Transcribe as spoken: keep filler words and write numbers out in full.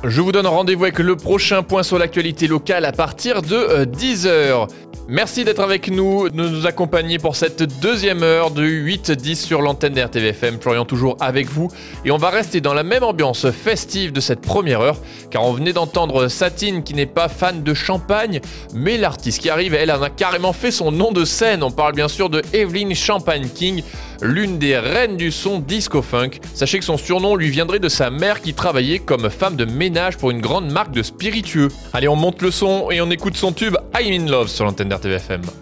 Je vous donne rendez-vous avec le prochain point sur l'actualité locale à partir de dix heures. Merci d'être avec nous, de nous accompagner pour cette deuxième heure de huit dix sur l'antenne d'R T V F M. Florian toujours avec vous et on va rester dans la même ambiance festive de cette première heure car on venait d'entendre Satine qui n'est pas fan de champagne mais l'artiste qui arrive, elle en a carrément fait son nom de scène. On parle bien sûr de Evelyn Champagne King, l'une des reines du son disco-funk. Sachez que son surnom lui viendrait de sa mère qui travaillait comme femme de ménage pour une grande marque de spiritueux. Allez, on monte le son et on écoute son tube I'm in Love sur l'antenne d'R T V F M.